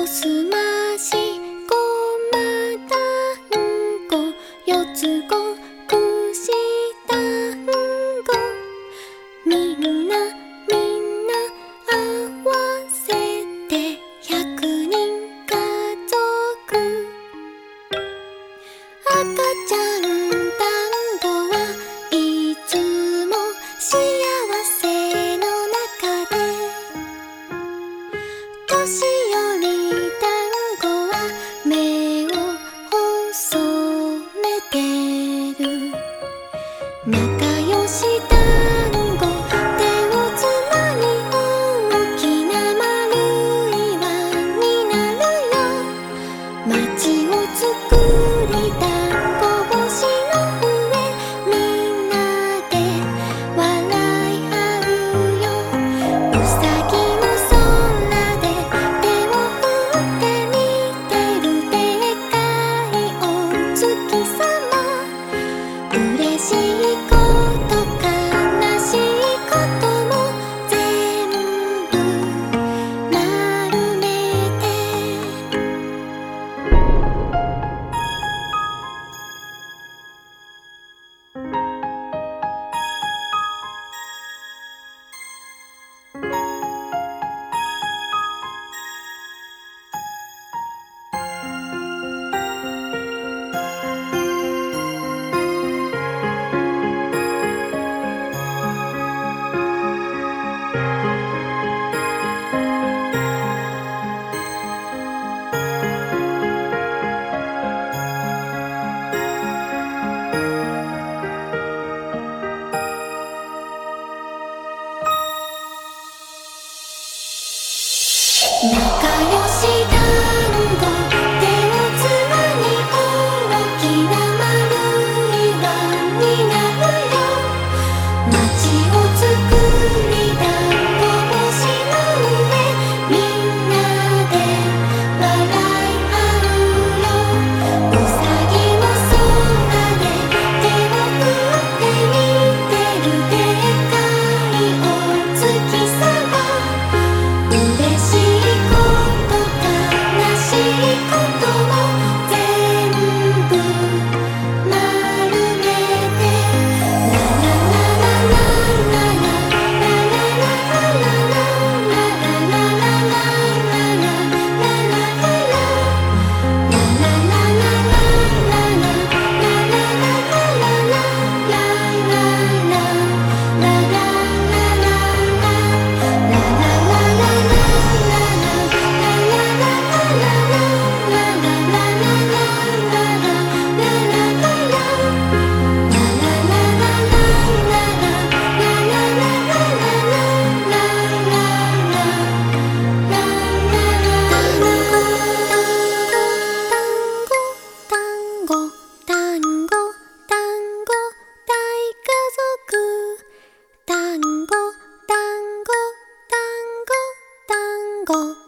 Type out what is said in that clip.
すましごまだんご四つ子くしたんごみんな合わせて100人家族赤ちゃん団子はいつも幸せの中で年寄り団子は目を細めてる仲良し団子手をつなぎ大きな丸い輪になるよ街を作り団子星の上みんなで笑い合うようさぎの空で手を振って見てるでっかいお月さま嬉しいこと悲しいことも全部丸めて仲良し団子手をつなぎ大きな丸い輪になるよ街を作り団子星の上みんなで笑い合うようさぎの空で手を振って見てるでっかいお月さま嬉しいこと悲しいことも全部丸めてララララララ団子